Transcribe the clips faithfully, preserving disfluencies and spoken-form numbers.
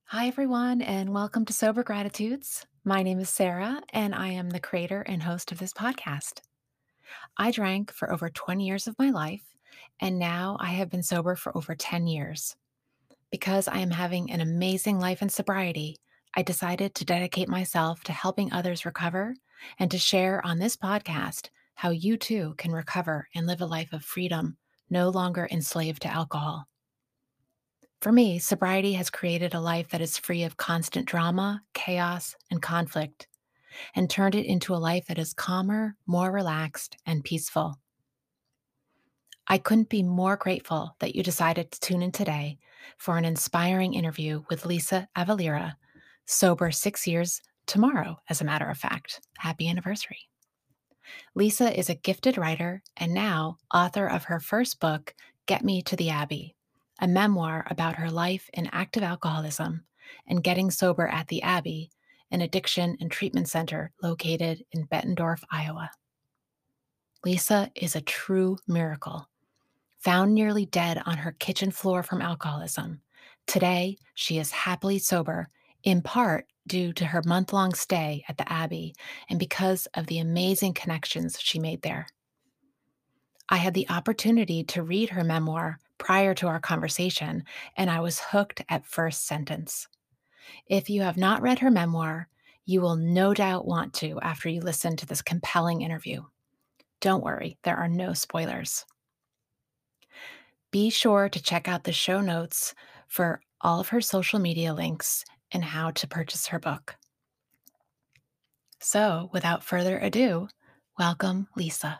Hi, everyone, and welcome to Sober Gratitudes. My name is Sarah, and I am the creator and host of this podcast. I drank for over twenty years of my life, and now I have been sober for over ten years. Because I am having an amazing life in sobriety, I decided to dedicate myself to helping others recover and to share on this podcast how you too can recover and live a life of freedom, no longer enslaved to alcohol. For me, sobriety has created a life that is free of constant drama, chaos, and conflict, and turned it into a life that is calmer, more relaxed, and peaceful. I couldn't be more grateful that you decided to tune in today for an inspiring interview with Lisa Avalira, sober six years tomorrow, as a matter of fact. Happy anniversary. Lisa is a gifted writer and now author of her first book, Get Me to the Abbey, a memoir about her life in active alcoholism and getting sober at the Abbey, an addiction and treatment center located in Bettendorf, Iowa. Lisa is a true miracle. Found nearly dead on her kitchen floor from alcoholism, today she is happily sober, in part due to her month long stay at the Abbey and because of the amazing connections she made there. I had the opportunity to read her memoir prior to our conversation, and I was hooked at first sentence. If you have not read her memoir, you will no doubt want to after you listen to this compelling interview. Don't worry, there are no spoilers. Be sure to check out the show notes for all of her social media links and how to purchase her book. So, without further ado, welcome, Lisa.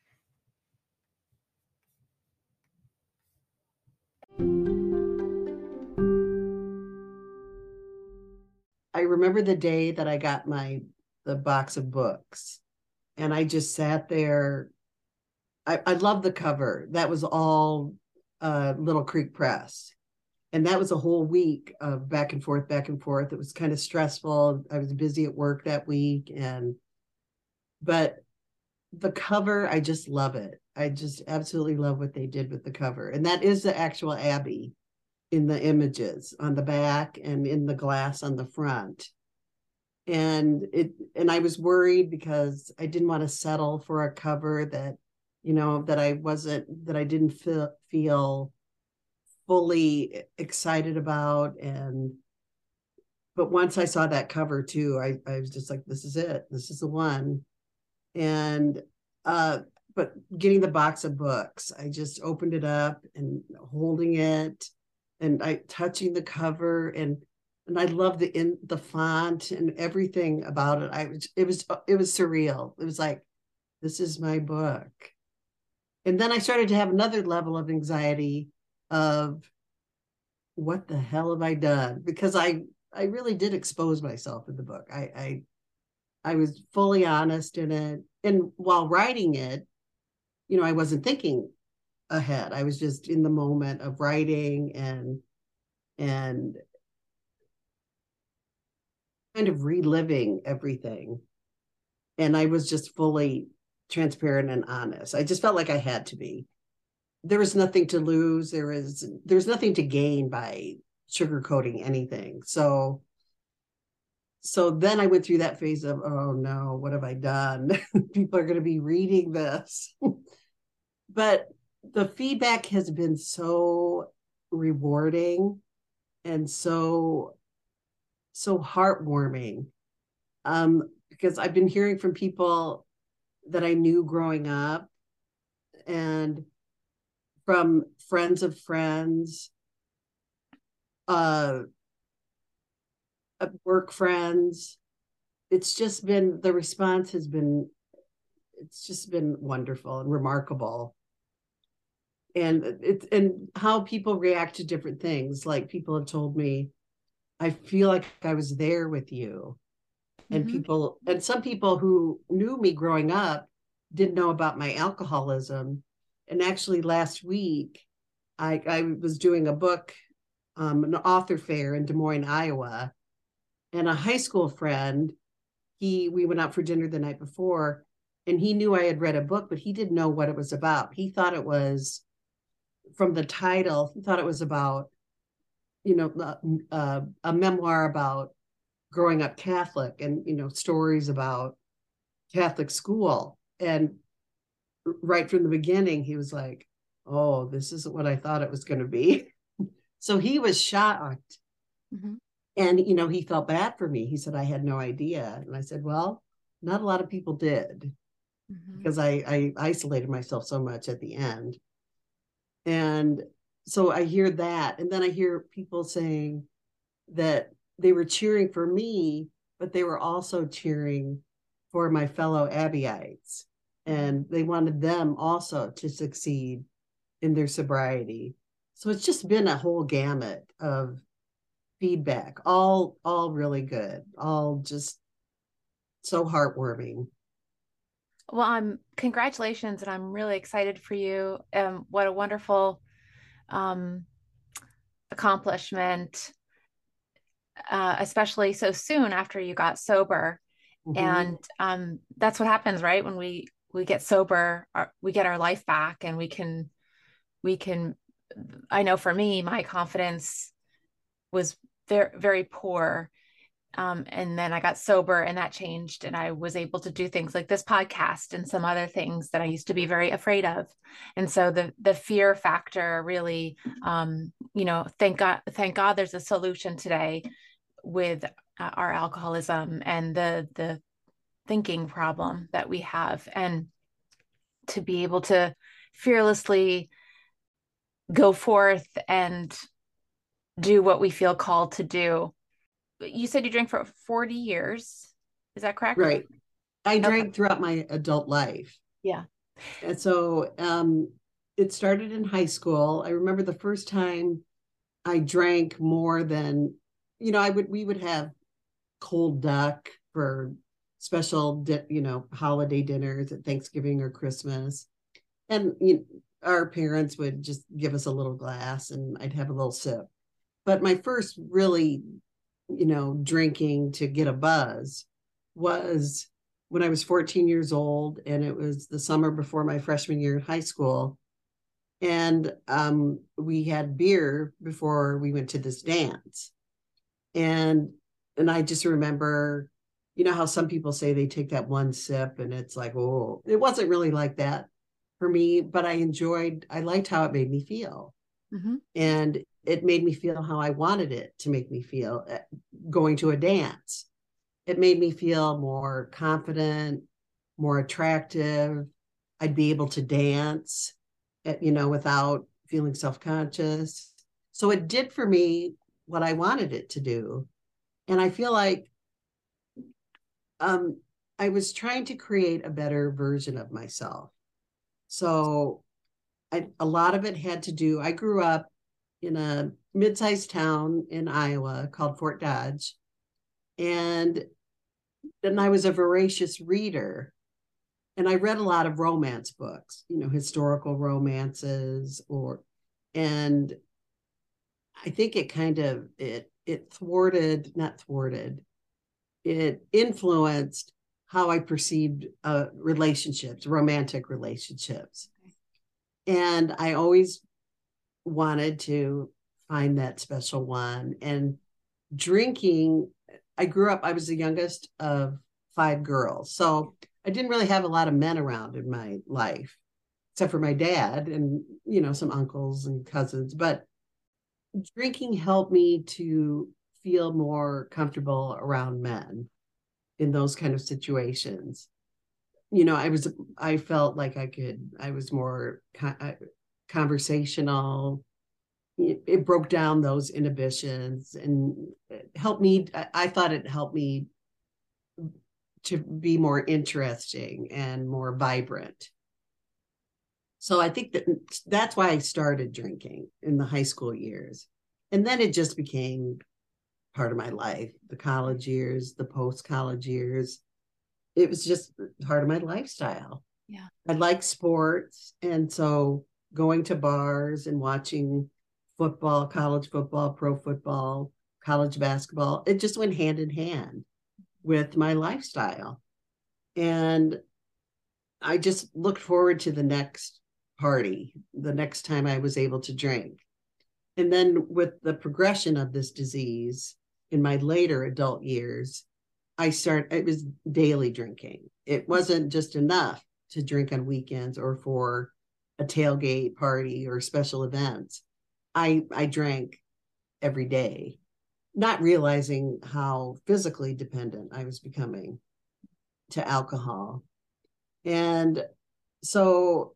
I remember the day that I got my the box of books, and I just sat there. I, I love the cover. That was all uh, Little Creek Press, and that was a whole week of back and forth, back and forth. It was kind of stressful. I was busy at work that week, and but the cover, I just love it. I just absolutely love what they did with the cover, and that is the actual Abbey in the images on the back and in the glass on the front. And it and I was worried because I didn't want to settle for a cover that, you know, that I wasn't that I didn't feel feel fully excited about. And but once I saw that cover too, I, I was just like, this is it, this is the one. And uh but getting the box of books, I just opened it up and holding it and I touching the cover, and and I love the in the font and everything about it. I was it was it was surreal. It was like, this is my book. And then I started to have another level of anxiety of what the hell have I done? Because I I really did expose myself in the book. I I I was fully honest in it. And while writing it, you know, I wasn't thinking ahead. I was just in the moment of writing and and kind of reliving everything. And I was just fully transparent and honest. I just felt like I had to be. There was nothing to lose. There is there's nothing to gain by sugarcoating anything. So so then I went through that phase of, oh no, what have I done? People are going to be reading this. But the feedback has been so rewarding and so so heartwarming, um, because I've been hearing from people that I knew growing up and from friends of friends, uh, work friends. It's just been, the response has been, it's just been wonderful and remarkable. And it and how people react to different things. Like people have told me, I feel like I was there with you. And Mm-hmm. people, and some people who knew me growing up didn't know about my alcoholism. And actually last week, I, I was doing a book, um, an author fair in Des Moines, Iowa, and a high school friend, he we went out for dinner the night before, and he knew I had read a book, but he didn't know what it was about. He thought it was, from the title, he thought it was about you know, uh, a memoir about growing up Catholic and, you know, stories about Catholic school. And right from the beginning, he was like, oh, this isn't what I thought it was going to be. So he was shocked. Mm-hmm. And, you know, he felt bad for me. He said, I had no idea. And I said, well, not a lot of people did, mm-hmm. because I, I isolated myself so much at the end. And so I hear that. And then I hear people saying that they were cheering for me, but they were also cheering for my fellow Abbyites. And they wanted them also to succeed in their sobriety. So it's just been a whole gamut of feedback, all all really good, all just so heartwarming. Well, I'm congratulations, and I'm really excited for you. Um, what a wonderful um, accomplishment, uh, especially so soon after you got sober. Mm-hmm. And um, that's what happens, right? When we we get sober, our, we get our life back, and we can we can. I know for me, my confidence was very very poor. Um, and then I got sober and that changed, and I was able to do things like this podcast and some other things that I used to be very afraid of. And so the the fear factor really, um, you know, thank God, thank God there's a solution today with uh, our alcoholism and the the thinking problem that we have, and to be able to fearlessly go forth and do what we feel called to do. You said you drank for forty years. Is that correct? Right. I drank okay. throughout my adult life. Yeah. And so um, it started in high school. I remember the first time I drank more than, you know, I would, we would have cold duck for special, di- you know, holiday dinners at Thanksgiving or Christmas. And you know, our parents would just give us a little glass and I'd have a little sip. But my first really, you know, drinking to get a buzz was when I was fourteen years old, and it was the summer before my freshman year in high school. And um, we had beer before we went to this dance. And and I just remember, you know how some people say they take that one sip and it's like, oh, it wasn't really like that for me, but I enjoyed, I liked how it made me feel. Mm-hmm. And it made me feel how I wanted it to make me feel going to a dance. It made me feel more confident, more attractive. I'd be able to dance, you know, without feeling self-conscious. So it did for me what I wanted it to do. And I feel like um, I was trying to create a better version of myself. So I, a lot of it had to do, I grew up in a mid-sized town in Iowa called Fort Dodge. And then I was a voracious reader. And I read a lot of romance books, you know, historical romances, or, and I think it kind of, it, it thwarted, not thwarted, it influenced how I perceived uh, relationships, romantic relationships. And I always wanted to find that special one. And drinking, I grew up, I was the youngest of five girls. So I didn't really have a lot of men around in my life, except for my dad and, you know, some uncles and cousins. But drinking helped me to feel more comfortable around men in those kind of situations. You know, I was, I felt like I could, I was more con- conversational. It, it broke down those inhibitions and helped me. I, I thought it helped me to be more interesting and more vibrant. So I think that that's why I started drinking in the high school years. And then it just became part of my life, the college years, the post-college years. It was just part of my lifestyle. Yeah. I like sports. And so going to bars and watching football, college football, pro football, college basketball, it just went hand in hand with my lifestyle. And I just looked forward to the next party, the next time I was able to drink. And then with the progression of this disease in my later adult years, I started, it was daily drinking. It wasn't just enough to drink on weekends or for a tailgate party or special events. I, I drank every day, not realizing how physically dependent I was becoming to alcohol. And so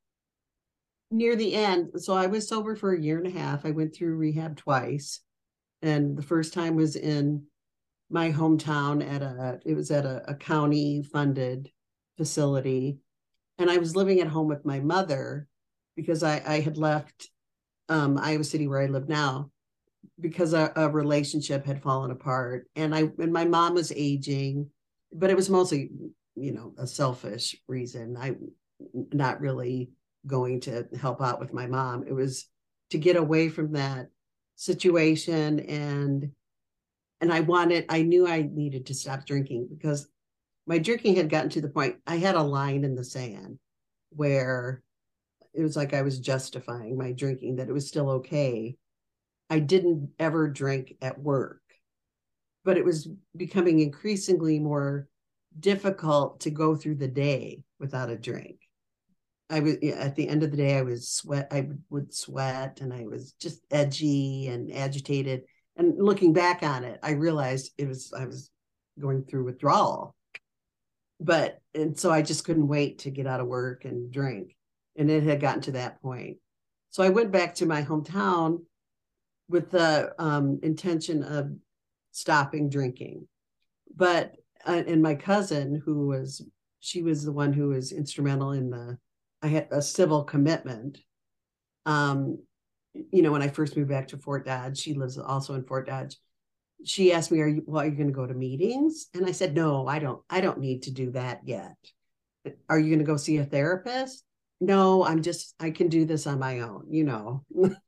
near the end, so I was sober for a year and a half. I went through rehab twice. And the first time was in my hometown at a, it was at a, a county funded facility. And I was living at home with my mother because I, I had left um, Iowa City, where I live now, because a, a relationship had fallen apart. And I, and my mom was aging, but it was mostly, you know, a selfish reason. I, not really going to help out with my mom. It was to get away from that situation. And and I wanted, I knew I needed to stop drinking because my drinking had gotten to the point I had a line in the sand where it was like I was justifying my drinking, that it was still okay. I didn't ever drink at work, but it was becoming increasingly more difficult to go through the day without a drink. I was, at the end of the day, I was sweat, I would sweat, and I was just edgy and agitated. And looking back on it, I realized it was, I was going through withdrawal. But, and so I just couldn't wait to get out of work and drink. And it had gotten to that point. So I went back to my hometown with the um, intention of stopping drinking. But, uh, and my cousin, who was, she was the one who was instrumental in the, I had a civil commitment. Um, you know, when I first moved back to Fort Dodge, she lives also in Fort Dodge. She asked me, "Are you, well, are you going to go to meetings?" And I said, "No, I don't. I don't need to do that yet." "Are you going to go see a therapist?" "No, I'm just. I can do this on my own. You know,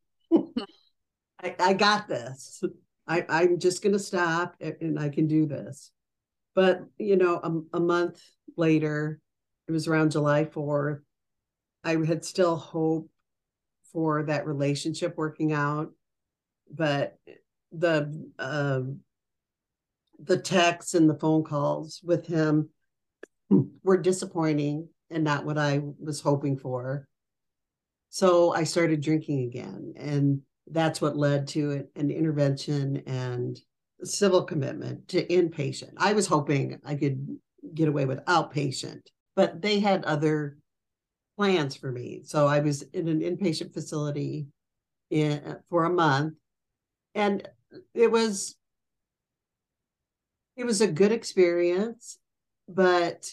I, I got this. I, I'm just going to stop, and I can do this." But you know, a, a month later, it was around July fourth. I had still hope for that relationship working out, but the um, the texts and the phone calls with him were disappointing and not what I was hoping for. So I started drinking again, and that's what led to an intervention and civil commitment to inpatient. I was hoping I could get away with outpatient, but they had other plans for me. So I was in an inpatient facility in, for a month, and it was it was a good experience, but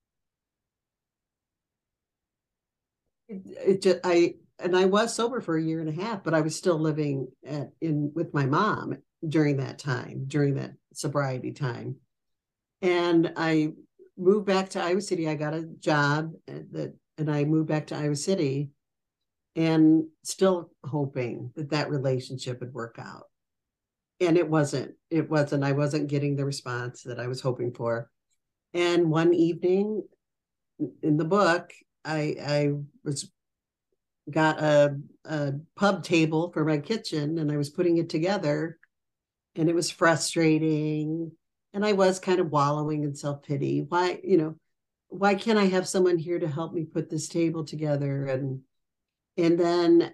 it, it just I and I was sober for a year and a half, but I was still living at, in with my mom during that time, during that sobriety time. And I moved back to Iowa City. I got a job that, and I moved back to Iowa City, and still hoping that that relationship would work out. And it wasn't, it wasn't, I wasn't getting the response that I was hoping for. And one evening in the book, I, I was got a, a pub table for my kitchen, and I was putting it together, and it was frustrating. And I was kind of wallowing in self-pity. Why, you know, why can't I have someone here to help me put this table together? And and then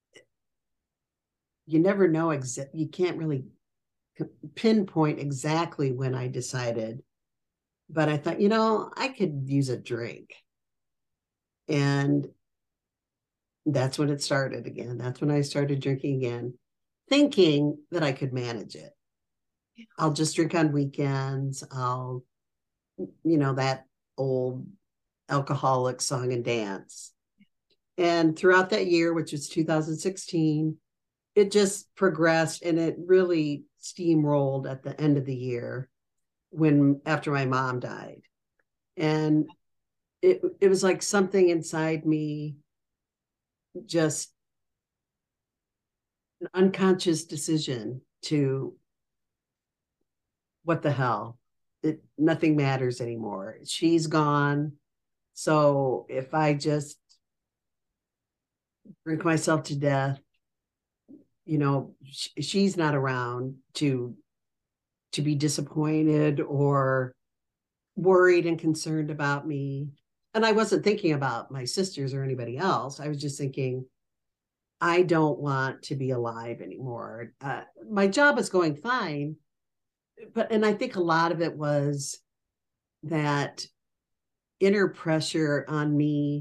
you never know, exa- you can't really pinpoint exactly when I decided, but I thought, you know, I could use a drink. And that's when it started again. That's when I started drinking again, thinking that I could manage it. I'll just drink on weekends. I'll, you know, that old alcoholic song and dance. And throughout that year, which was two thousand sixteen, it just progressed, and it really steamrolled at the end of the year when, after my mom died. And it, it was like something inside me, just an unconscious decision to, what the hell? It, nothing matters anymore. She's gone. So if I just drink myself to death, you know, sh- she's not around to to be disappointed or worried and concerned about me. And I wasn't thinking about my sisters or anybody else. I was just thinking, I don't want to be alive anymore. Uh, my job is going fine, but and I think a lot of it was that inner pressure on me.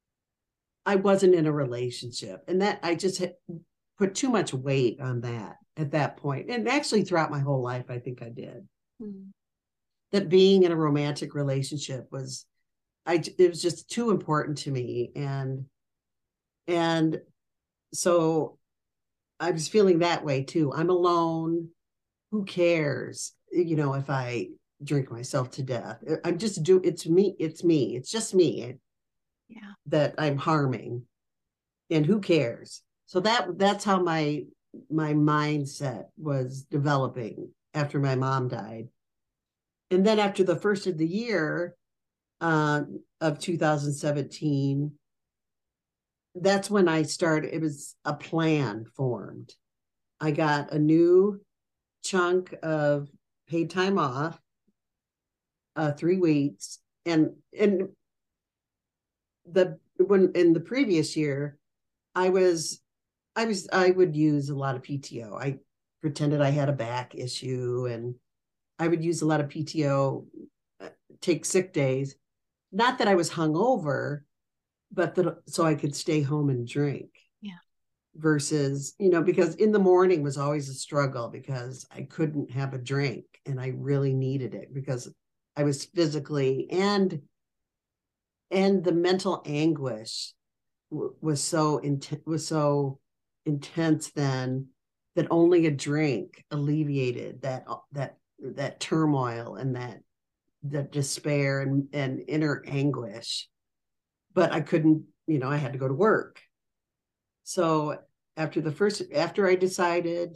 I wasn't in a relationship, and that I just had put too much weight on that at that point. And actually, throughout my whole life, I think I did. Mm. That being in a romantic relationship was, I it was just too important to me, and and so I was feeling that way too. I'm alone. Who cares? You know, if I drink myself to death, I'm just do. It's me. It's me. It's just me. Yeah. That I'm harming, and who cares? So that that's how my my mindset was developing after my mom died. And then after the first of the year uh, of two thousand seventeen, that's when I started. It was a plan formed. I got a new chunk of paid time off, uh, three weeks, and and the when in the previous year, I was I was I would use a lot of P T O. I pretended I had a back issue, and I would use a lot of P T O, take sick days. Not that I was hungover, but that so I could stay home and drink. Yeah. Versus, you know, because in the morning was always a struggle because I couldn't have a drink and I really needed it because I was physically and and the mental anguish w- was so intense was so intense then that only a drink alleviated that that that turmoil and that that despair and, and inner anguish. But I couldn't, you know, I had to go to work. So after the first, after I decided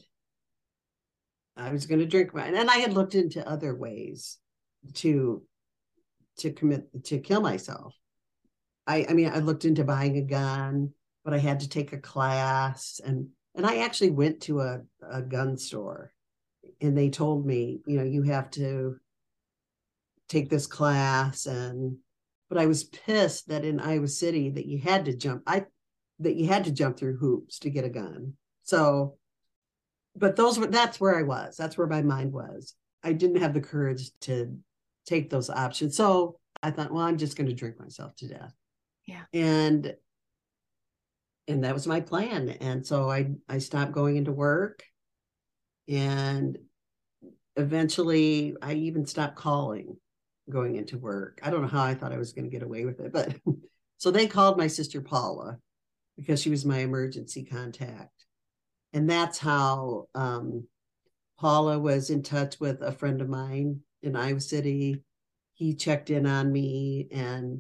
I was going to drink mine, and I had looked into other ways to to commit to kill myself. I, I mean, I looked into buying a gun, but I had to take a class, and and I actually went to a, a gun store, and they told me, you know, you have to take this class, and but I was pissed that in Iowa City that you had to jump. I that you had to jump through hoops to get a gun. So, but those were that's where I was. That's where my mind was. I didn't have the courage to take those options. So I thought, well, I'm just going to drink myself to death. Yeah. And and that was my plan. And so I I stopped going into work, and eventually I even stopped calling going into work. I don't know how I thought I was going to get away with it, but so they called my sister Paula because she was my emergency contact. And that's how um, Paula was in touch with a friend of mine in Iowa City. He checked in on me, and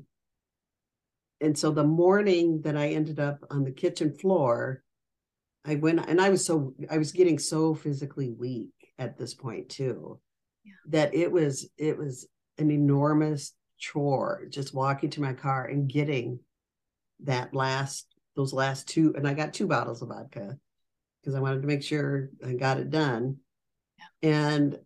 and so the morning that I ended up on the kitchen floor, I went and I was so I was getting so physically weak at this point too, yeah. that it was it was an enormous chore just walking to my car and getting that last those last two, and I got two bottles of vodka because I wanted to make sure I got it done. Yeah. And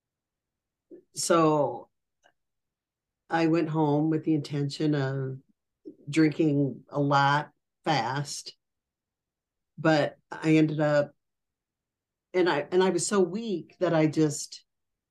so I went home with the intention of drinking a lot fast, but I ended up and I and I was so weak that I just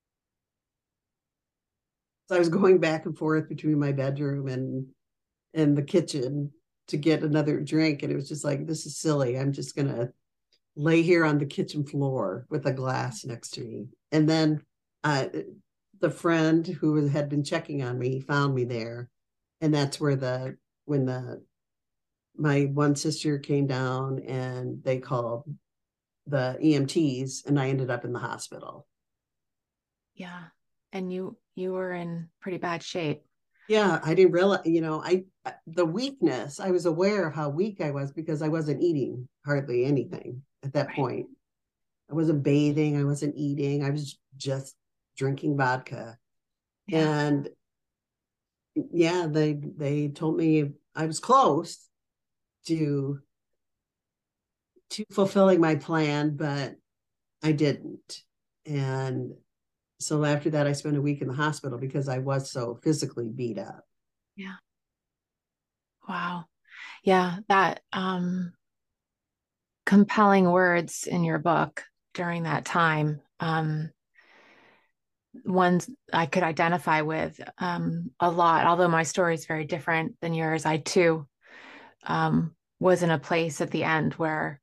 I was going back and forth between my bedroom and and the kitchen to get another drink, and it was just like, this is silly. I'm just gonna lay here on the kitchen floor with a glass next to me. And then uh, the friend who had been checking on me found me there, and that's where the when the my one sister came down and they called the E M Ts, and I ended up in the hospital. Yeah. And you you were in pretty bad shape. Yeah, I didn't realize, you know, I the weakness, I was aware of how weak I was because I wasn't eating hardly anything at that right. point. I wasn't bathing, I wasn't eating, I was just drinking vodka. Yeah. And yeah, they they told me I was close to to fulfilling my plan, but I didn't. And so after that, I spent a week in the hospital because I was so physically beat up. Yeah. Wow. Yeah, that um compelling words in your book during that time. Um ones I could identify with um, a lot. Although my story is very different than yours, I too um, was in a place at the end where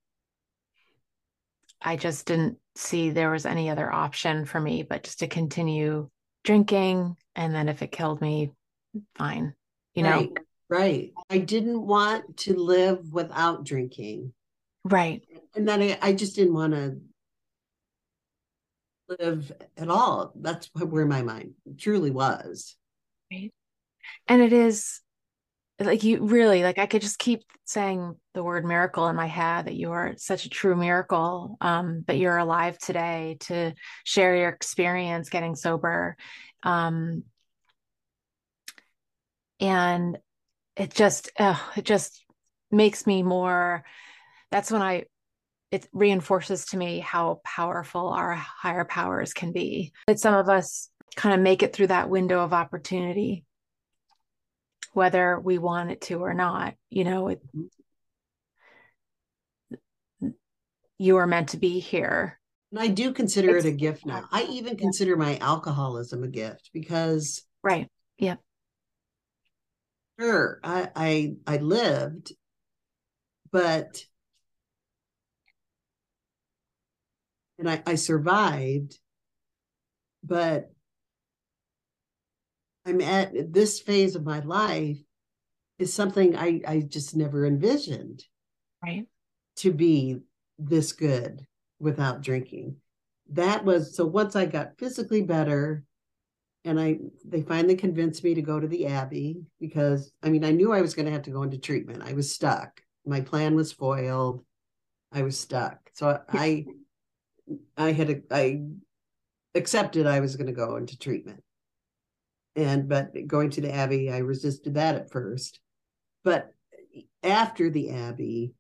I just didn't see there was any other option for me but just to continue drinking. And then if it killed me, fine, you know? Right, right. I didn't want to live without drinking. Right. And then I, I just didn't want to live at all. That's where my mind truly was. Right. And it is like you really like I could just keep saying the word miracle in my head that you are such a true miracle um that you're alive today to share your experience getting sober um and it just uh, it just makes me more that's when I it reinforces to me how powerful our higher powers can be that some of us kind of make it through that window of opportunity whether we want it to or not you know it, you are meant to be here. And I do consider it It's a gift now. I even yeah. consider my alcoholism a gift because Right. Yeah. sure, I I, I lived, but and I, I survived, but I'm at this phase of my life is something I, I just never envisioned Right. to be this good without drinking. That was so once I got physically better and I they finally convinced me to go to the Abbey because I mean I knew I was going to have to go into treatment. I was stuck. My plan was foiled. I was stuck. So Yeah. I I had a, I accepted I was going to go into treatment. And but going to the Abbey, I resisted that at first. But after the Abbey,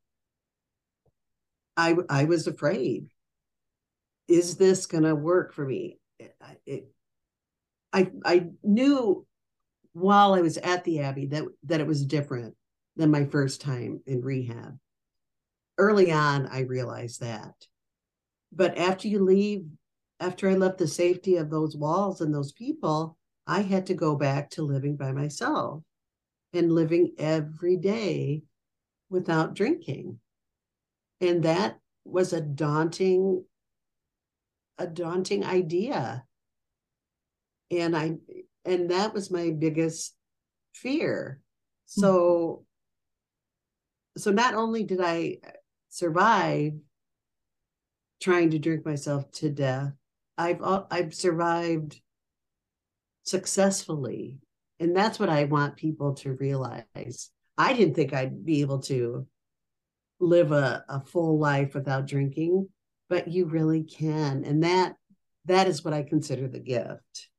I I was afraid. Is this going to work for me? It, I I knew while I was at the Abbey that that it was different than my first time in rehab. Early on, I realized that. But after you leave, after I left the safety of those walls and those people, I had to go back to living by myself and living every day without drinking. And that was a daunting, a daunting idea. And I and that was my biggest fear. Mm. So so not only did I survive trying to drink myself to death, I've I've survived successfully. And that's what I want people to realize. I didn't think I'd be able to live a, a full life without drinking, but you really can. And that that is what I consider the gift.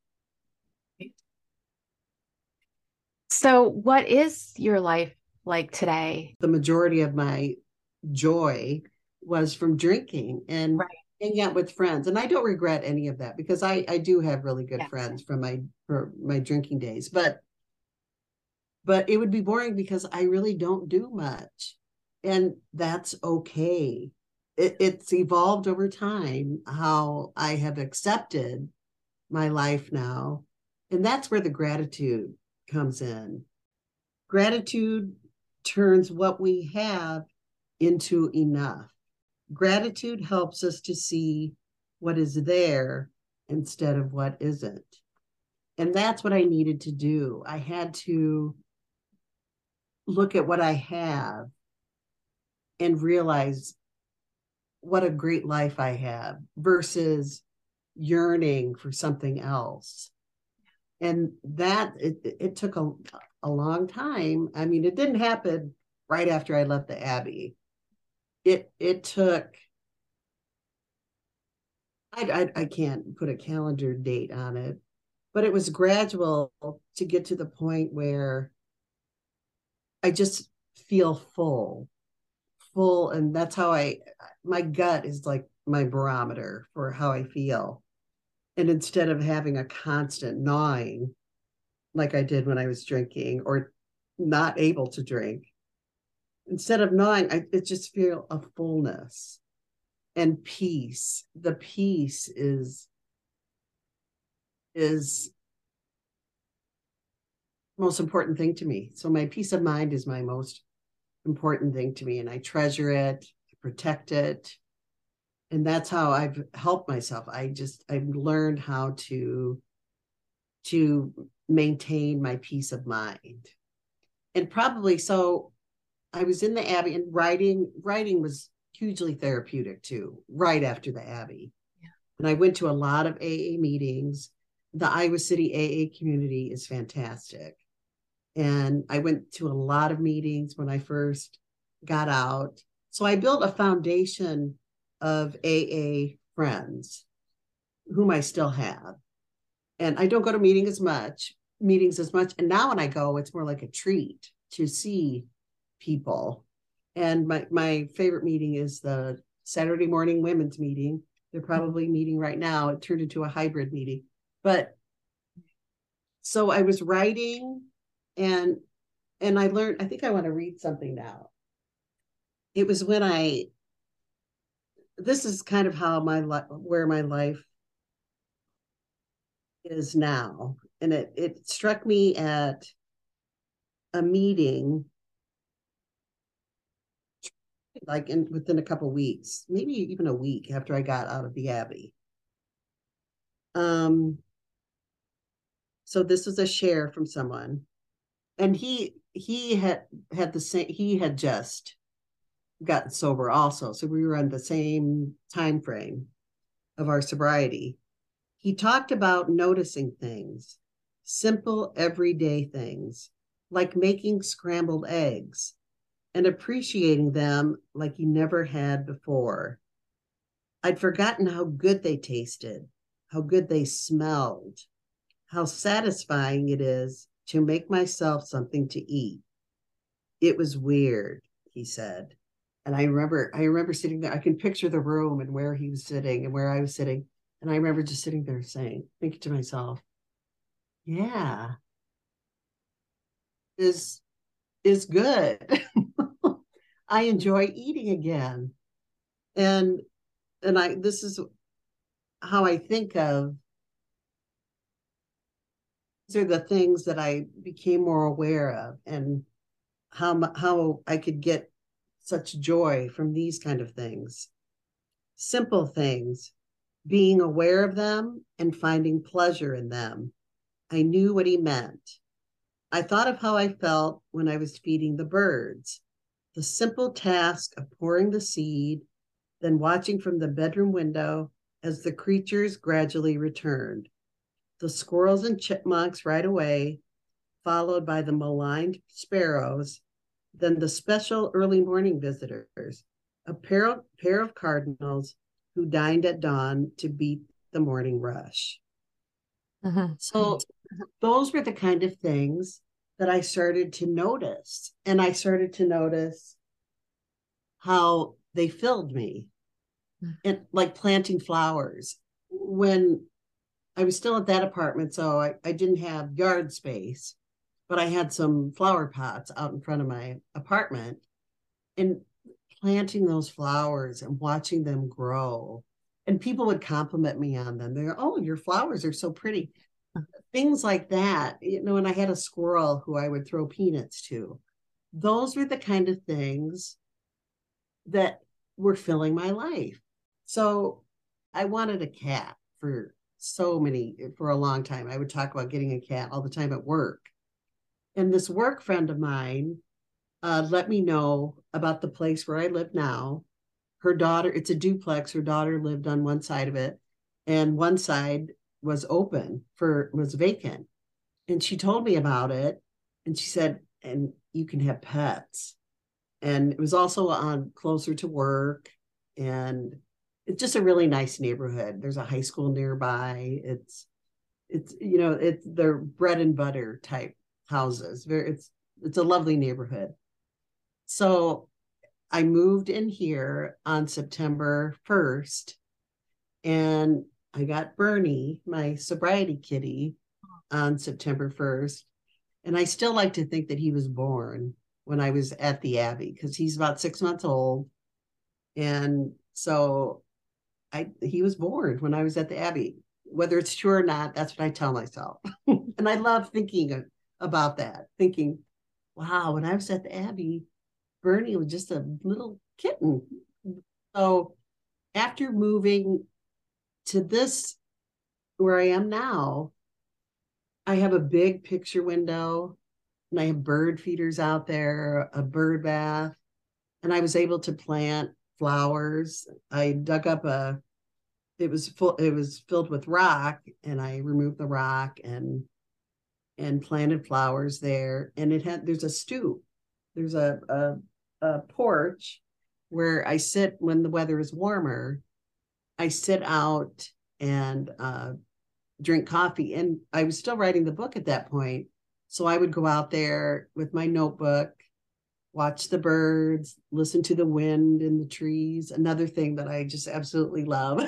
So, what is your life like today? The majority of my joy was from drinking and Right. hanging out with friends. And I don't regret any of that because I, I do have really good Yes. friends from my for my drinking days. But but it would be boring because I really don't do much. And that's okay. It, it's evolved over time how I have accepted my life now. And that's where the gratitude comes in. Gratitude turns what we have into enough. Gratitude helps us to see what is there instead of what isn't. And that's what I needed to do. I had to look at what I have and realize what a great life I have versus yearning for something else. And that it, it took a, a long time. I mean, it didn't happen right after I left the Abbey. It it took I, I I can't put a calendar date on it, but it was gradual to get to the point where I just feel full, full, and that's how I, my gut is like my barometer for how I feel. And instead of having a constant gnawing like I did when I was drinking or not able to drink, instead of gnawing, I it just feel a fullness and peace. The peace is is most important thing to me. So my peace of mind is my most important thing to me, and I treasure it, I protect it, and that's how I've helped myself. I just I've learned how to to maintain my peace of mind. And probably so I was in the Abbey, and writing writing was hugely therapeutic too, right after the Abbey. Yeah. And I went to a lot of A A meetings. The Iowa City A A community is fantastic. And I went to a lot of meetings when I first got out. So I built a foundation of A A friends whom I still have. And I don't go to meetings as much, meetings as much. And now when I go, it's more like a treat to see people. And my, my favorite meeting is the Saturday morning women's meeting. They're probably meeting right now. It turned into a hybrid meeting. But so I was writing, and and I learned, I think I want to read something now. It was when I, this is kind of how my life, where my life is now. And it, it struck me at a meeting, like in within a couple of weeks, maybe even a week after I got out of the Abbey. Um, so this was a share from someone, and he he had had the same, he had just gotten sober also, so we were on the same time frame of our sobriety. He talked about noticing things, simple everyday things, like making scrambled eggs, and appreciating them like he never had before. I'd forgotten how good they tasted, how good they smelled, how satisfying it is to make myself something to eat. It was weird, he said. And I remember, I remember sitting there. I can picture the room and where he was sitting and where I was sitting. And I remember just sitting there saying, thinking to myself, yeah, is is good. I enjoy eating again. And and I this is how I think of, these are the things that I became more aware of, and how how I could get such joy from these kind of things. Simple things, being aware of them and finding pleasure in them. I knew what he meant. I thought of how I felt when I was feeding the birds. The simple task of pouring the seed, then watching from the bedroom window as the creatures gradually returned. The squirrels and chipmunks right away, followed by the maligned sparrows, then the special early morning visitors, a pair of, pair of cardinals who dined at dawn to beat the morning rush. Mm-hmm. So those were the kind of things that I started to notice. And I started to notice how they filled me. Mm-hmm. And like planting flowers. When I was still at that apartment, so I, I didn't have yard space, but I had some flower pots out in front of my apartment, and planting those flowers and watching them grow. And people would compliment me on them. They're, oh, your flowers are so pretty. Things like that, you know, and I had a squirrel who I would throw peanuts to. Those were the kind of things that were filling my life. So I wanted a cat for so many, for a long time. I would talk about getting a cat all the time at work. And this work friend of mine uh, let me know about the place where I live now. Her daughter, it's a duplex. Her daughter lived on one side of it, and one side was open for, was vacant. And she told me about it, and she said, and you can have pets. And it was also on closer to work, and it's just a really nice neighborhood. There's a high school nearby. It's, it's, you know, it's they're bread and butter type houses. Very, it's, it's a lovely neighborhood. So I moved in here on September first, and I got Bernie, my sobriety kitty, on September first. And I still like to think that he was born when I was at the Abbey, because he's about six months old. And so I he was born when I was at the Abbey. Whether it's true or not, that's what I tell myself. And I love thinking about that, thinking, wow, when I was at the Abbey, Bernie was just a little kitten. So after moving to this, where I am now, I have a big picture window and I have bird feeders out there, a bird bath, and I was able to plant flowers. I dug up a, it was full, it was filled with rock, and I removed the rock and and planted flowers there. And it had, there's a stoop, there's a a, a porch where I sit when the weather is warmer. I sit out and uh, drink coffee. And I was still writing the book at that point. So I would go out there with my notebook, watch the birds, listen to the wind in the trees, another thing that I just absolutely love.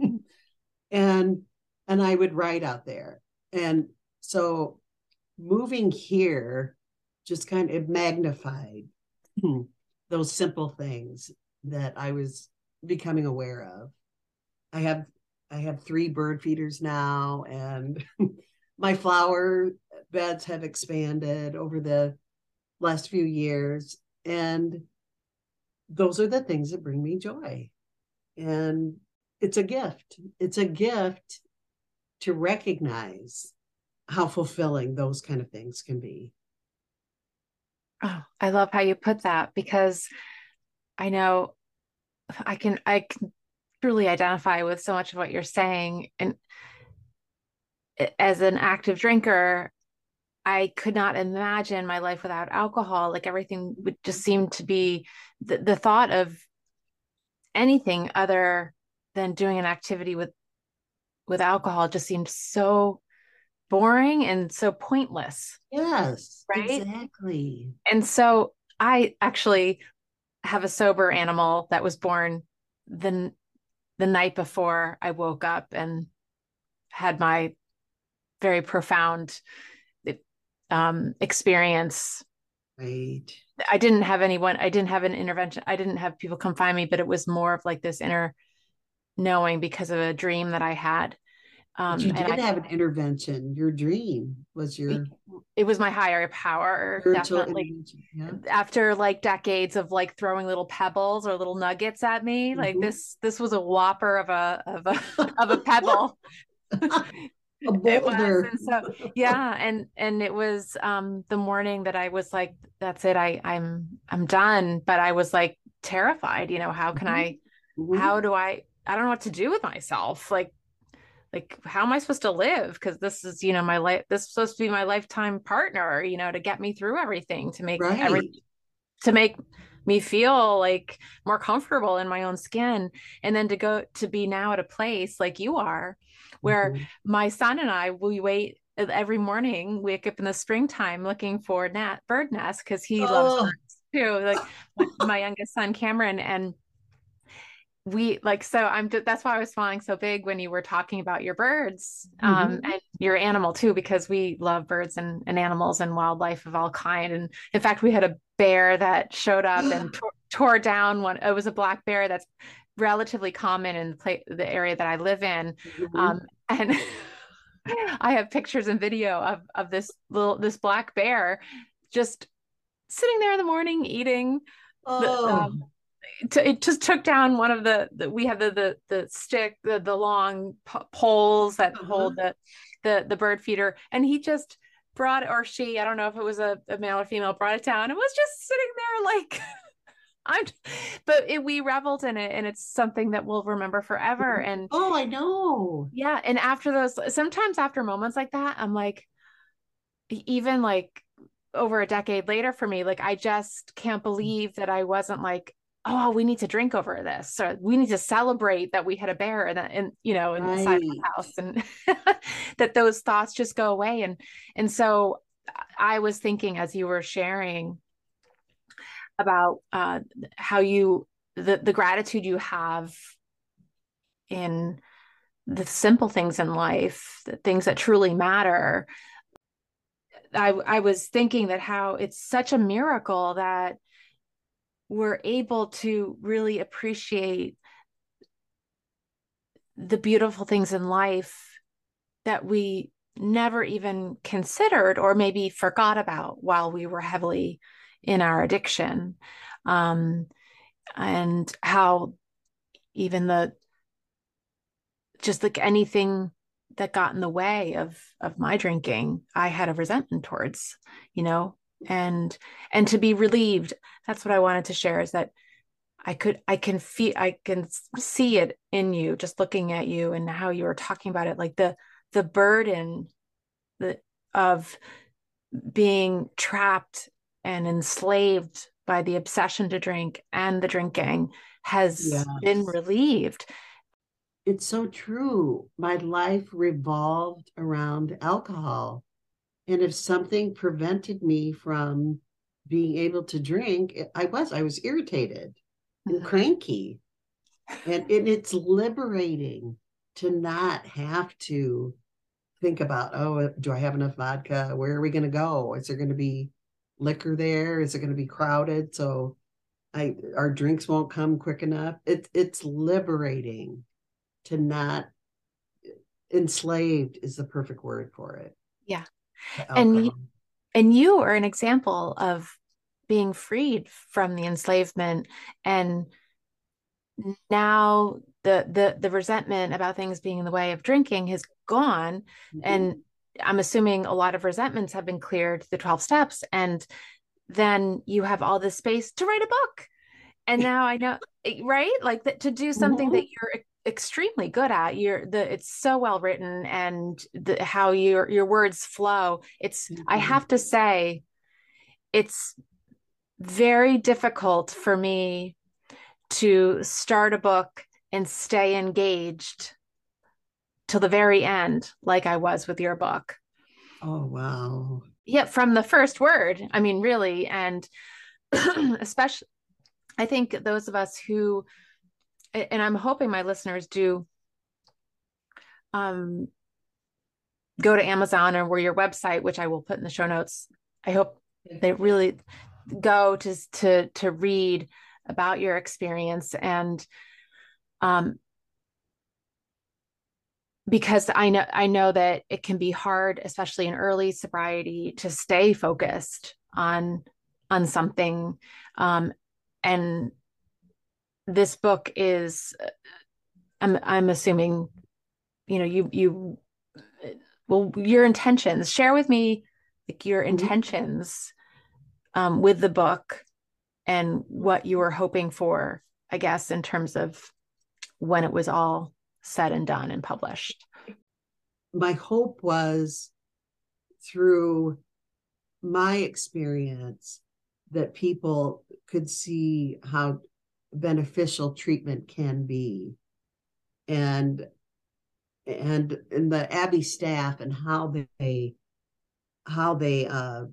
and and I would write out there. And so moving here just kind of magnified those simple things that I was becoming aware of. I have I have three bird feeders now, and my flower beds have expanded over the last few years. And those are the things that bring me joy. And it's a gift. It's a gift to recognize how fulfilling those kind of things can be. Oh, I love how you put that, because I know I can I can truly identify with so much of what you're saying. And as an active drinker, I could not imagine my life without alcohol. Like everything would just seem to be the, the thought of anything other than doing an activity with with alcohol just seemed so boring and so pointless. Yes, Right. exactly. And so I actually have a sober animal that was born the the night before I woke up and had my very profound um, experience. Right. I didn't have anyone, I didn't have an intervention. I didn't have people come find me, but it was more of like this inner knowing because of a dream that I had. But Um, you and did I, have an intervention. Your dream was your it was my higher power, spiritual definitely. intervention. Yeah. After like decades of like throwing little pebbles or little nuggets at me, like Mm-hmm. this, this was a whopper of a, of a, of a pebble. A It was. boulder. And so, yeah. And, and it was, um, the morning that I was like, that's it. I, I'm, I'm done. But I was like terrified, you know, how can Mm-hmm. I, Mm-hmm. how do I, I don't know what to do with myself. Like, like, how am I supposed to live? Cause this is, you know, my life, this is supposed to be my lifetime partner, you know, to get me through everything, to make every, Right. to make me feel like more comfortable in my own skin. And then to go to be now at a place like you are, where Mm-hmm. my son and I, we wait every morning, wake up in the springtime looking for nat bird nests because he loves Oh. birds too. Like my, my youngest son, Cameron, and we like, so I'm that's why I was smiling so big when you were talking about your birds, um, Mm-hmm. and your animal too, because we love birds and, and animals and wildlife of all kind. And in fact, we had a bear that showed up and tore, tore down one. It was a black bear that's relatively common in the, play, the area that I live in. Mm-hmm. Um, and I have pictures and video of, of this little, this black bear just sitting there in the morning eating the, Oh. um, it just took down one of the, the we have the the the stick the the long p- poles that Uh-huh. hold the the the bird feeder, and he just brought, or she, I don't know if it was a, a male or female, brought it down and was just sitting there like I'm, but it, we reveled in it, and it's something that we'll remember forever. And Oh, I know. yeah, and after those, sometimes after moments like that, I'm like, even like over a decade later for me, like I just can't believe that I wasn't like, oh, we need to drink over this, or we need to celebrate that we had a bear in, in you know, inside Right. our house, and that those thoughts just go away. And and so I was thinking as you were sharing, about uh, how you, the, the gratitude you have in the simple things in life, the things that truly matter. I, I was thinking that how it's such a miracle that we're able to really appreciate the beautiful things in life that we never even considered or maybe forgot about while we were heavily in our addiction. Um, and how even the, just like anything that got in the way of of my drinking, I had a resentment towards, you know, and and to be relieved. That's what I wanted to share, is that I could, I can feel, I can see it in you, just looking at you and how you were talking about it, like the the burden the, of being trapped and enslaved by the obsession to drink and the drinking has been Yes. relieved. It's so true. My life revolved around alcohol. And if something prevented me from being able to drink, I was, I was irritated and Mhm. cranky. And, and it's liberating to not have to think about, oh, do I have enough vodka? Where are we going to go? Is there going to be liquor there? Is it going to be crowded? So I our drinks won't come quick enough. It's it's liberating to not, enslaved is the perfect word for it, Yeah. to And alcohol. and you are an example of being freed from the enslavement, and now the the the resentment about things being in the way of drinking has gone. Mhm. And I'm assuming a lot of resentments have been cleared, the twelve steps, and then you have all this space to write a book. And now I know, right? Like that, to do something that Mhm. you're e- extremely good at. You're the it's so well written, and the how your your words flow. It's, Thank I you. have to say, it's very difficult for me to start a book and stay engaged till the very end, like I was with your book. Oh, wow. Yet from the first word, I mean, really, and especially, I think those of us who, and I'm hoping my listeners do, um, go to Amazon or your website, which I will put in the show notes. I hope they really go to to to read about your experience, and um, because I know I know that it can be hard, especially in early sobriety, to stay focused on on something. Um, and this book is, I'm I'm assuming, you know, you you well, your intentions. Share with me like your Mhm. intentions um, with the book and what you were hoping for, I guess, in terms of when it was all said and done and published. My hope was, through my experience, that people could see how beneficial treatment can be, and and and the Abbey staff, and how they how they uh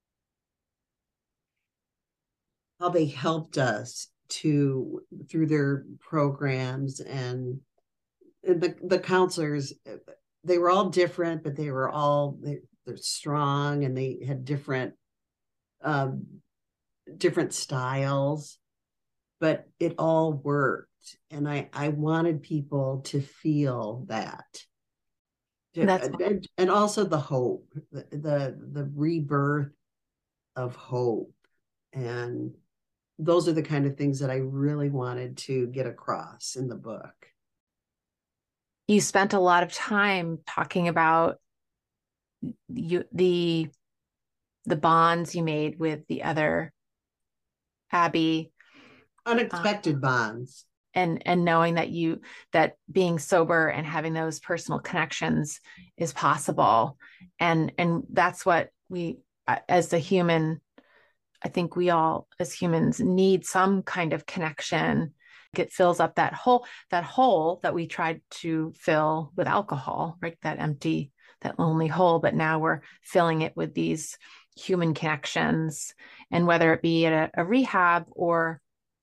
how they helped us to, through their programs, and the the counselors, they were all different, but they were all they, they're strong, and they had different um different styles, but it all worked. And i i wanted people to feel that, That's and, and also the hope, the, the the rebirth of hope. And those are the kind of things that I really wanted to get across in the book. You spent a lot of time talking about you the the bonds you made with the other Abbey, uh, Unexpected bonds. and and knowing that you that being sober and having those personal connections is possible, and and that's what we, as a human, I think we all as humans need some kind of connection. It fills up that hole, that hole that we tried to fill with alcohol, right? That empty that lonely hole, but now we're filling it with these human connections. And whether it be at a, a rehab or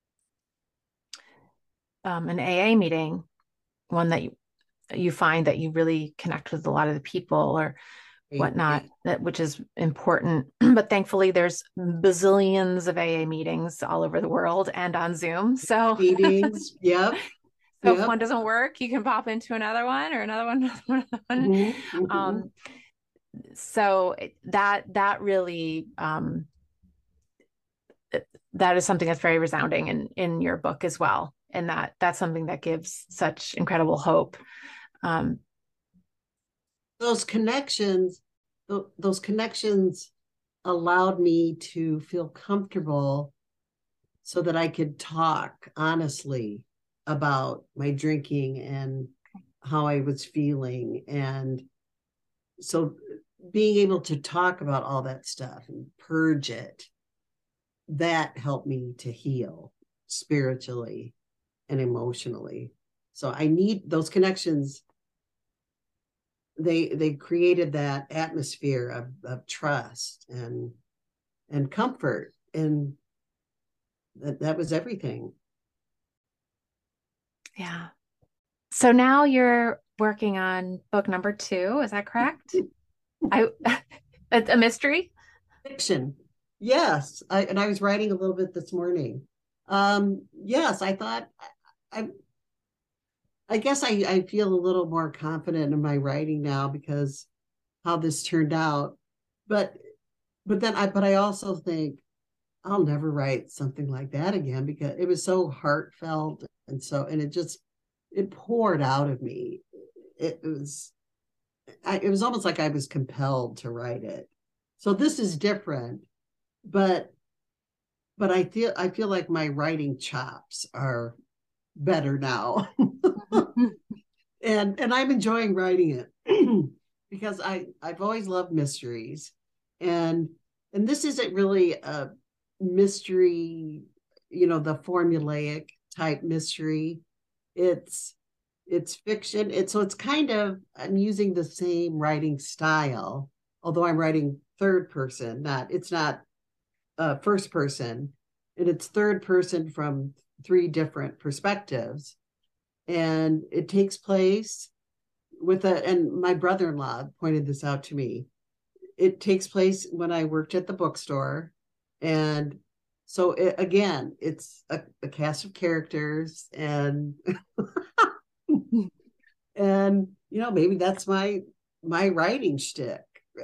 um, an A A meeting, one that you, you find that you really connect with a lot of the people or whatnot, that which is important. But thankfully, there's bazillions of A A meetings all over the world and on Zoom. So meetings, yep. So Yep. if one doesn't work, you can pop into another one or another one, another one. Mm-hmm, mm-hmm. Um, so that that really um, that is something that's very resounding in in your book as well, and that that's something that gives such incredible hope. Um, those connections, th- those connections allowed me to feel comfortable so that I could talk honestly about my drinking and how I was feeling. And so being able to talk about all that stuff and purge it, that helped me to heal spiritually and emotionally. So I need those connections. They they created that atmosphere of, of trust and and comfort, and that, that was everything. Yeah. So now you're working on book number two, is that correct? I a, a mystery? Fiction. Yes. I, and I was writing a little bit this morning. Um, yes, I thought I, I I guess I, I feel a little more confident in my writing now because how this turned out. But but then I but I also think I'll never write something like that again because it was so heartfelt and so and it just it poured out of me. It, it was I, it was almost like I was compelled to write it. So this is different, but but I feel I feel like my writing chops are better now. and and I'm enjoying writing it because I I've always loved mysteries, and and this isn't really a mystery, you know, the formulaic type mystery. It's it's fiction. It's so it's kind of I'm using the same writing style, although I'm writing third person, not it's not uh, first person, and it's third person from three different perspectives, and it takes place with a and my brother-in-law pointed this out to me. It takes place when I worked at the bookstore, and so it, again it's a, a cast of characters, and and you know maybe that's my my writing shtick.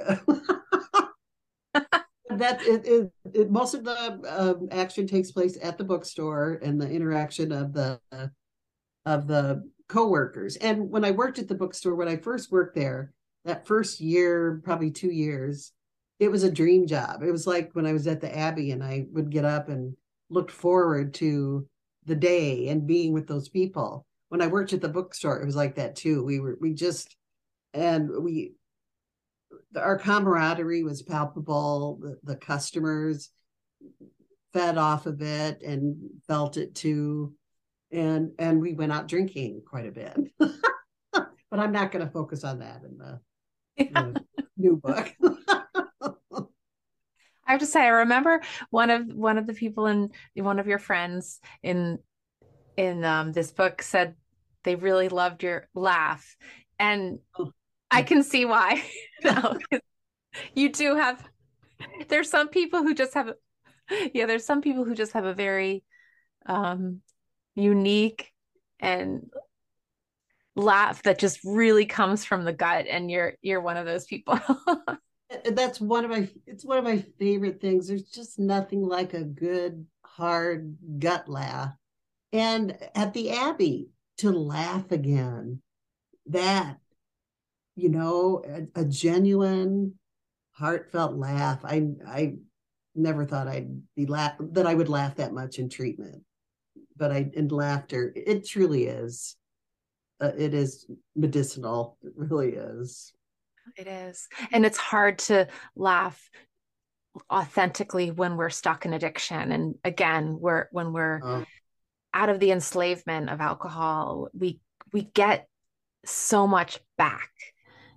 that it, it, it most of the um, action takes place at the bookstore and the interaction of the of the coworkers. And when I worked at the bookstore, when I first worked there, that first year, probably two years, it was a dream job. It was like when I was at the Abbey and I would get up and looked forward to the day and being with those people. When I worked at the bookstore, it was like that too. We were we just and we our camaraderie was palpable. The, the customers fed off of it and felt it too, and and we went out drinking quite a bit. But I'm not going to focus on that in the, Yeah. the new book. I have to say, I remember one of one of the people in one of your friends in in um, this book said they really loved your laugh, and I can see why. now, you do have. There's some people who just have, yeah. There's some people who just have a very um, unique and laugh that just really comes from the gut, and you're you're one of those people. That's one of my it's one of my favorite things. There's just nothing like a good hard gut laugh. And at the Abbey, to laugh again, that you know a, a genuine heartfelt laugh. I I never thought I'd be laugh that I would laugh that much in treatment, but I in laughter it truly is. Uh, it is medicinal. It really is. It is. And it's hard to laugh authentically when we're stuck in addiction. And again, we're when we're Oh, out of the enslavement of alcohol, we we get so much back.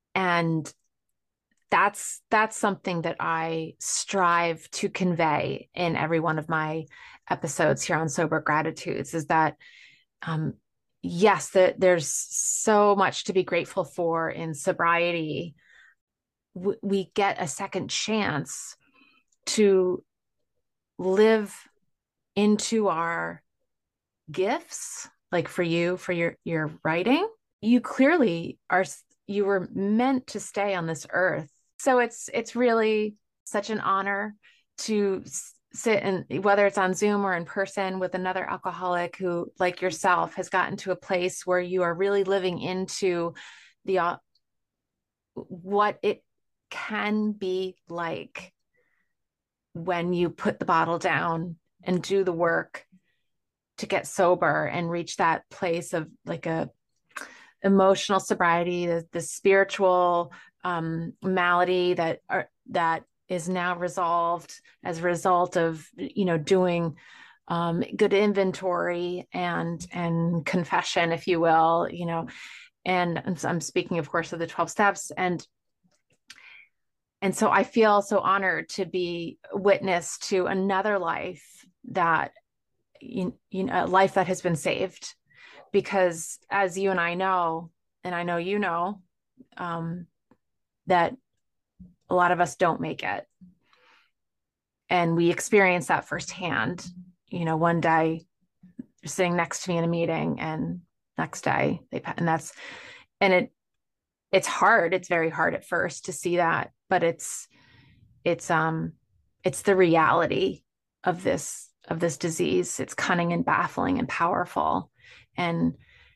And that's that's something that I strive to convey in every one of my episodes here on Sober Gratitudes, is that um, yes, that there's so much to be grateful for in sobriety. W- we get a second chance to live into our gifts, like for you, for your your writing. You clearly are, you were meant to stay on this earth. So it's it's really such an honor to sit, and whether it's on Zoom or in person, with another alcoholic who, like yourself, has gotten to a place where you are really living into the uh, what it can be like when you put the bottle down and do the work to get sober and reach that place of like a emotional sobriety, the, the spiritual um, malady that are, that is now resolved as a result of, you know, doing um, good inventory and and confession, if you will, you know. And I'm speaking, of course, of the twelve steps, and and so I feel so honored to be witness to another life that, you, you know, a life that has been saved. Because as you and I know, and I know you know, um, that a lot of us don't make it. And we experience that firsthand. You know, one day you're sitting next to me in a meeting, and next day they, and that's, and it, it's hard. It's very hard at first to see that, but it's, it's, um, it's the reality of this, of this disease. It's cunning and baffling and powerful. And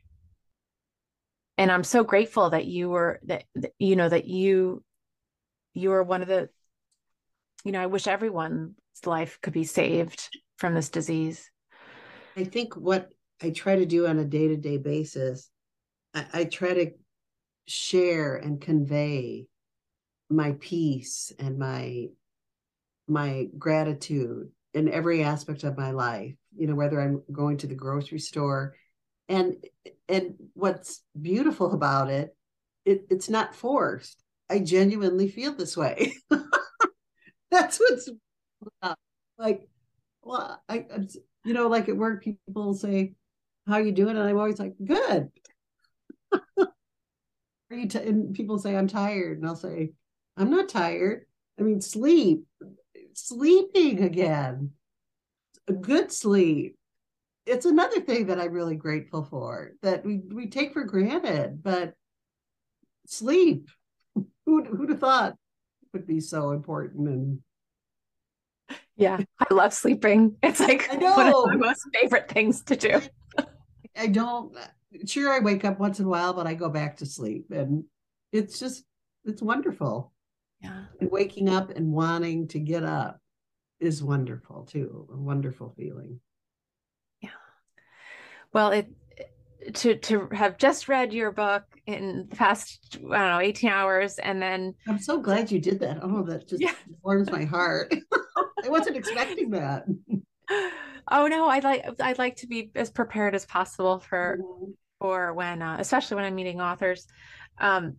and I'm so grateful that you were that, that you know that you you were one of the, you know, I wish everyone's life could be saved from this disease. I think what I try to do on a day-to-day basis, I, I try to share and convey my peace and my my gratitude in every aspect of my life, you know, whether I'm going to the grocery store. And and what's beautiful about it, it it's not forced. I genuinely feel this way. That's what's uh, like, well, I, I you know, like at work, people say, "How you doing?" And I'm always like, "Good." Are you? T-? And people say, "I'm tired," and I'll say, "I'm not tired. I mean, sleep, sleeping again, a good sleep." It's another thing that I'm really grateful for that we we take for granted, but sleep. Who who'd have thought would be so important? And Yeah, I love sleeping. It's like I one of my know most favorite things to do. I, I don't. Sure, I wake up once in a while, but I go back to sleep, and it's just it's wonderful. Yeah. And waking up and wanting to get up is wonderful too. A wonderful feeling. Yeah. Well, it to to have just read your book in the past, I don't know, eighteen hours, and then I'm so glad you did that. Oh, that just yeah. warms my heart. I wasn't expecting that. Oh no, I'd like I'd like to be as prepared as possible for Mhm. for when uh, especially when I'm meeting authors. Um,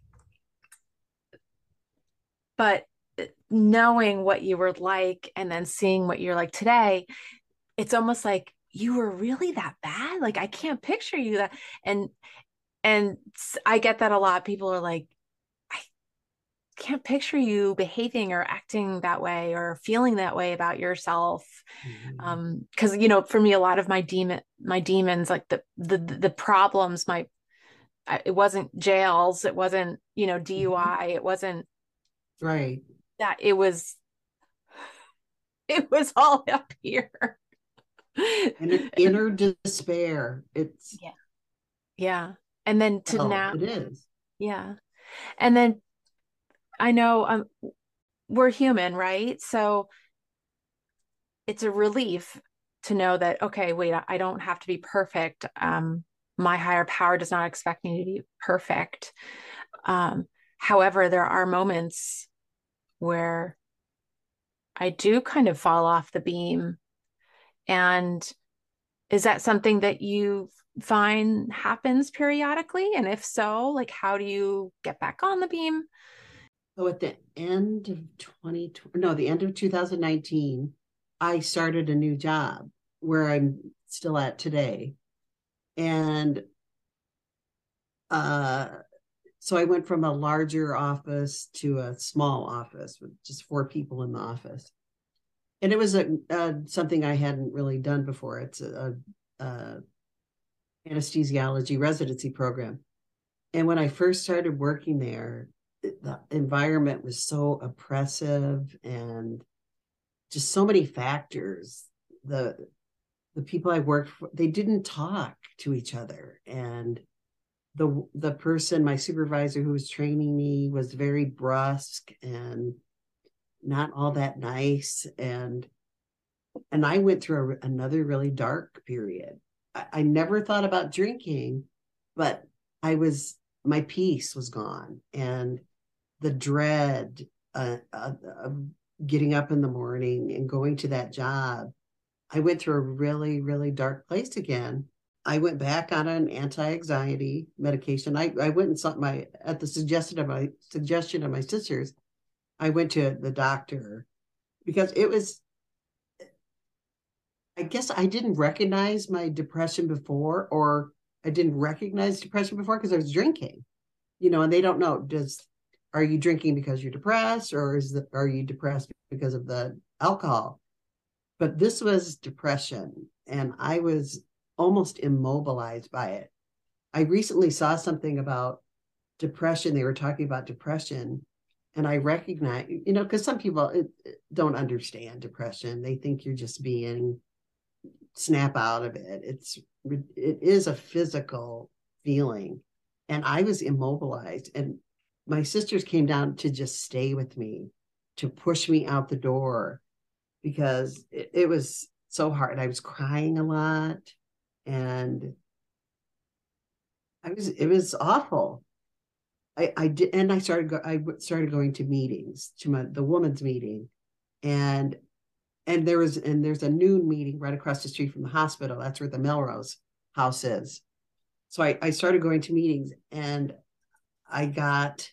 but uh, knowing what you were like and then seeing what you're like today, it's almost like you were really that bad. Like I can't picture you that. And and I get that a lot. People are like, I can't picture you behaving or acting that way or feeling that way about yourself. Mhm. Um, because you know, for me, a lot of my demon my demons, like the the the problems, my it wasn't jails, it wasn't, you know, Mhm. D U I, it wasn't Right. that, it was it was all up here. Inner, inner despair. It's Yeah. Yeah. And then to hell. now, It is. yeah. And then I know um we're human, right? So it's a relief to know that, okay, wait, I don't have to be perfect. Um, my higher power does not expect me to be perfect. Um, however, there are moments where I do kind of fall off the beam. And is that something that you've find happens periodically? And if so, like, how do you get back on the beam? So at the end of twenty twenty, no, the end of two thousand nineteen, I started a new job where I'm still at today. And uh, so I went from a larger office to a small office with just four people in the office. And it was a, uh, something I hadn't really done before. It's a, a, a anesthesiology residency program. And when I first started working there, the environment was so oppressive and just so many factors. The the people I worked for, they didn't talk to each other. And the the person, my supervisor who was training me, was very brusque and not all that nice. And and I went through a, another really dark period. I, I never thought about drinking, but I was my peace was gone, and the dread uh, uh, of getting up in the morning and going to that job. I went through a really, really dark place again. I went back on an anti-anxiety medication. I, I went and saw my, at the suggestion of my suggestion of my sisters, I went to the doctor because it was, I guess I didn't recognize my depression before, or I didn't recognize depression before because I was drinking, you know, and they don't know, does, are you drinking because you're depressed, or is the, are you depressed because of the alcohol? But this was depression, and I was almost immobilized by it. I recently saw something about depression. They were talking about depression, and I recognize, you know, because some people it, don't understand depression. They think you're just being snap out of it. It's it is a physical feeling, and I was immobilized. And my sisters came down to just stay with me, to push me out the door, because it, it was so hard. I was crying a lot, and I was it was awful. I, I did, and I started go, I started going to meetings, to my the women's meeting, and and there was and there's a noon meeting right across the street from the hospital. That's where the Melrose house is. So I, I started going to meetings, and I got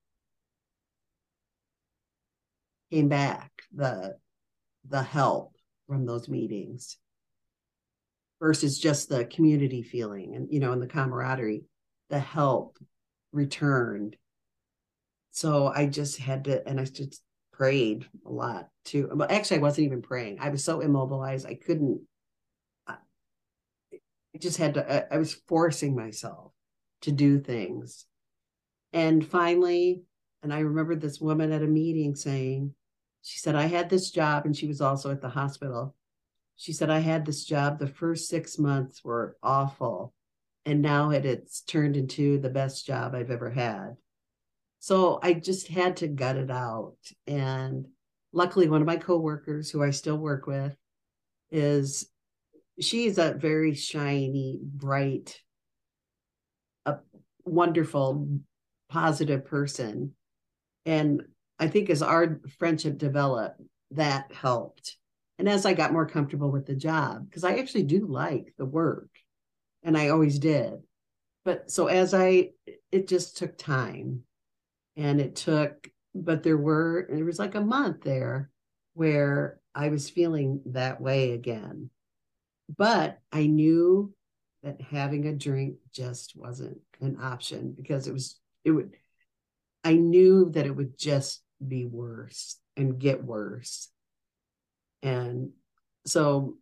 came back the the help from those meetings versus just the community feeling, and you know, and the camaraderie. The help returned. So I just had to, and I just prayed a lot too. But actually, I wasn't even praying. I was so immobilized, I couldn't. I just had to. I was forcing myself to do things, and finally, and I remember this woman at a meeting saying, she said, I had this job, and she was also at the hospital. She said, I had this job. The first six months were awful, and now it, it's turned into the best job I've ever had. So I just had to gut it out. And luckily, one of my coworkers, who I still work with, is she's a very shiny, bright, a wonderful, positive person. And I think as our friendship developed, that helped. And as I got more comfortable with the job, because I actually do like the work, and I always did. But so as I, it just took time, and it took, but there were, there was like a month there where I was feeling that way again. But I knew that having a drink just wasn't an option, because it was, it would, I knew that it would just be worse and get worse. And so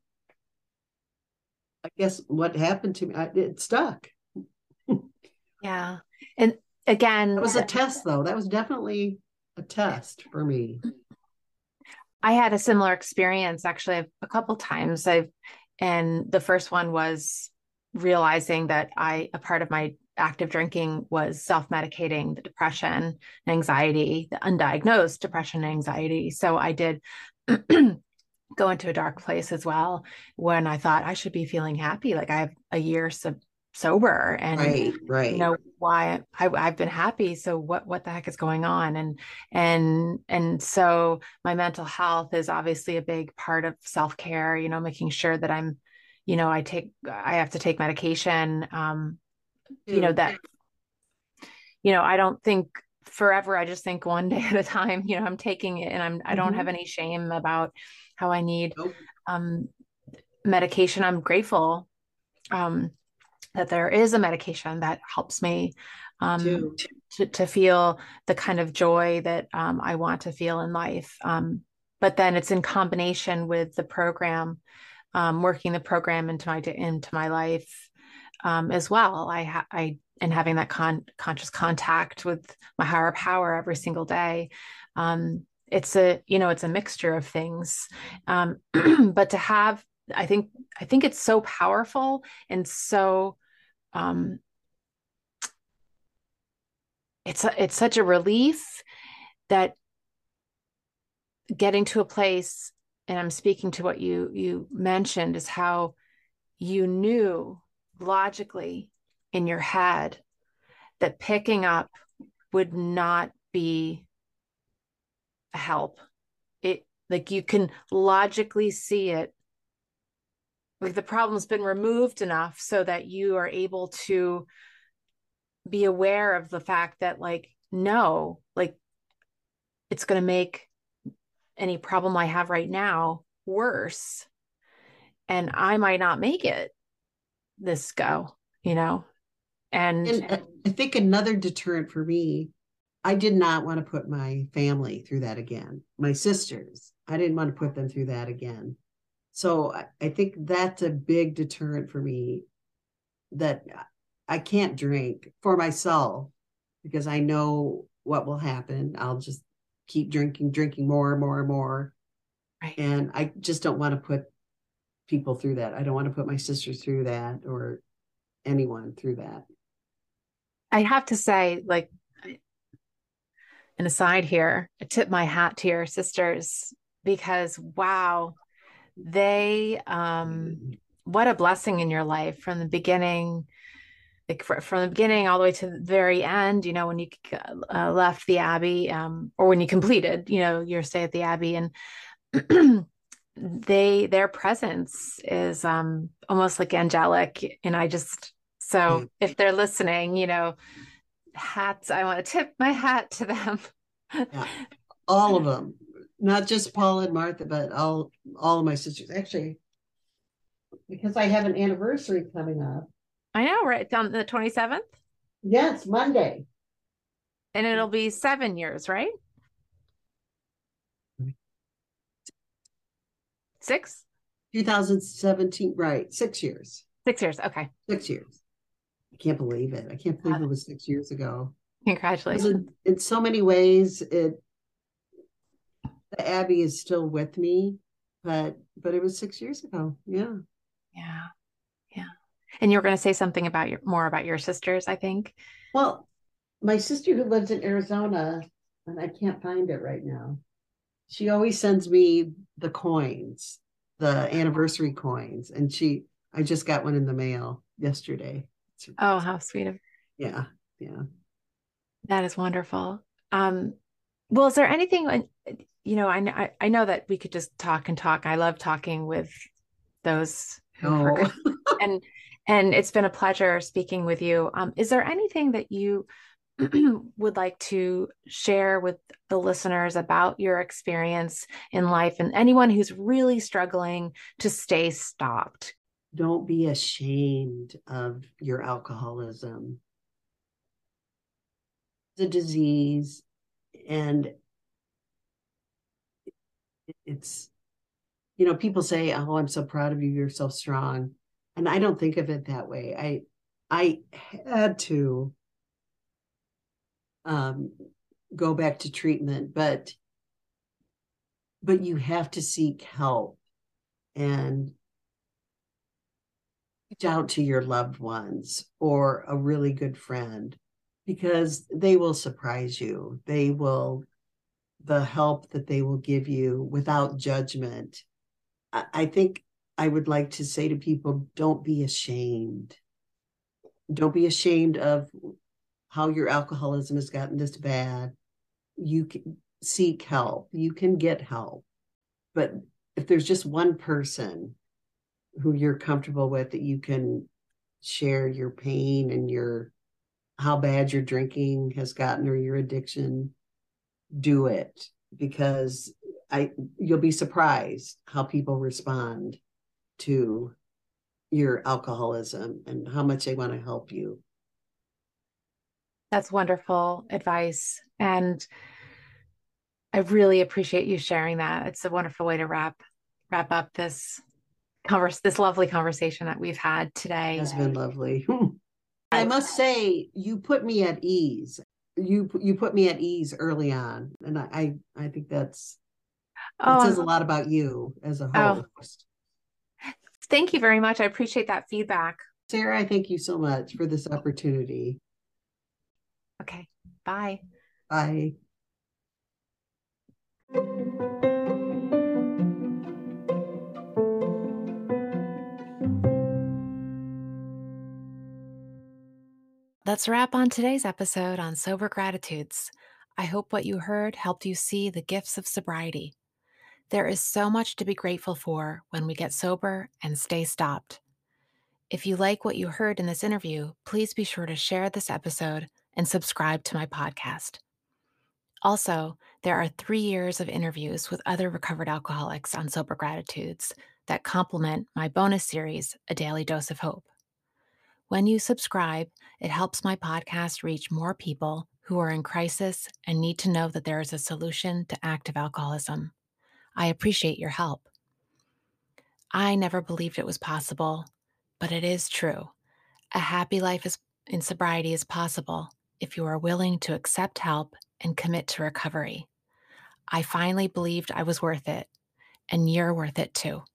I guess what happened to me, I, it stuck. Yeah. And again, that was a test, though. That was definitely a test for me. I had a similar experience actually a couple times. I've, and the first one was realizing that I, a part of my active drinking was self-medicating the depression and anxiety, the undiagnosed depression and anxiety. So I did go into a dark place as well, when I thought I should be feeling happy. Like I have a year so, sober, and right, right. you know why I, I've been happy. So what what the heck is going on? And and and so my mental health is obviously a big part of self-care. You know, making sure that I'm you know, I take, I have to take medication, um, you know, Too. that, you know, I don't think forever. I just think one day at a time, you know, I'm taking it and I'm, I don't have Mhm. any shame about how I need, Nope. um, medication. I'm grateful, um, that there is a medication that helps me, um, Too. to, to feel the kind of joy that, um, I want to feel in life. Um, but then it's in combination with the program, um, working the program into my into my life, um, as well. I ha- I and having that con- conscious contact with my higher power every single day. Um, it's a you know it's a mixture of things, um, but to have, I think I think it's so powerful and so, um, it's a, it's such a relief that getting to a place, and I'm speaking to what you you mentioned, is how you knew logically in your head that picking up would not be a help. It, like, you can logically see it. Like, the problem's been removed enough so that you are able to be aware of the fact that, like, no, like, it's going to make any problem I have right now worse. And I might not make it this go, you know? And And uh, I think another deterrent for me, I did not want to put my family through that again. My sisters, I didn't want to put them through that again. So I, I think that's a big deterrent for me, that I can't drink for myself because I know what will happen. I'll just keep drinking, drinking more and more and more. right. And I just don't want to put people through that. I don't want to put my sisters through that or anyone through that. I have to say, like, an aside here, I tip my hat to your sisters because wow, they, um, what a blessing in your life from the beginning, like fr from the beginning all the way to the very end, you know, when you uh, left the Abbey, um, or when you completed, you know, your stay at the Abbey, and they, their presence is, um, almost like angelic. And I just, Yeah. so if they're listening, you know, hats, I want to tip my hat to them. Yeah. All of them, not just Paul and Martha, but all all of my sisters. Actually, because I have an anniversary coming up. I know, right? On the twenty-seventh. Yes, Monday. And it'll be seven years, right? Six? twenty seventeen, right? Six years. Six years. Okay. Six years. I can't believe it. I can't believe Uh, it was six years ago. Because Congratulations. in, in so many ways, it the Abbey is still with me, but but it was six years ago. Yeah. Yeah. Yeah. And you're going to say something about your, more about your sisters, I think. Well, my sister who lives in Arizona, and I can't find it right now. She always sends me the coins, the anniversary coins, and she I just got one in the mail yesterday. Oh, how sweet of Yeah, yeah. that is wonderful. Um, well, is there anything, uh, you know, I, I I know that we could just talk and talk. I love talking with those who forgot, No. and and it's been a pleasure speaking with you. Um, is there anything that you would like to share with the listeners about your experience in life, and anyone who's really struggling to stay stopped? Don't be ashamed of your alcoholism. It's a disease, and it's, you know, people say, "Oh, I'm so proud of you. You're so strong." And I don't think of it that way. I I had to um, go back to treatment, but but you have to seek help and reach out to your loved ones or a really good friend, because they will surprise you. They will, the help that they will give you without judgment. I, I think I would like to say to people, don't be ashamed. Don't be ashamed of how your alcoholism has gotten this bad. You can seek help. You can get help. But if there's just one person who you're comfortable with, that you can share your pain and your how bad your drinking has gotten or your addiction. Do it, because I you'll be surprised how people respond to your alcoholism and how much they want to help you. That's wonderful advice. And I really appreciate you sharing that. It's a wonderful way to wrap wrap up this converse this lovely conversation that we've had It today. has been lovely. I must say, you put me at ease. You you put me at ease early on, and I I, I think that's that says a Oh, lot about you as a oh, host. thank you very much. I appreciate that feedback. Sarah, I thank you so much for this opportunity. Okay, bye. Bye. That's a wrap on today's episode on Sober Gratitudes. I hope what you heard helped you see the gifts of sobriety. There is so much to be grateful for when we get sober and stay stopped. If you like what you heard in this interview, please be sure to share this episode and subscribe to my podcast. Also, there are three years of interviews with other recovered alcoholics on Sober Gratitudes that complement my bonus series, A Daily Dose of Hope. When you subscribe, it helps my podcast reach more people who are in crisis and need to know that there is a solution to active alcoholism. I appreciate your help. I never believed it was possible, but it is true. A happy life is, in sobriety is possible if you are willing to accept help and commit to recovery. I finally believed I was worth it, and you're worth it too.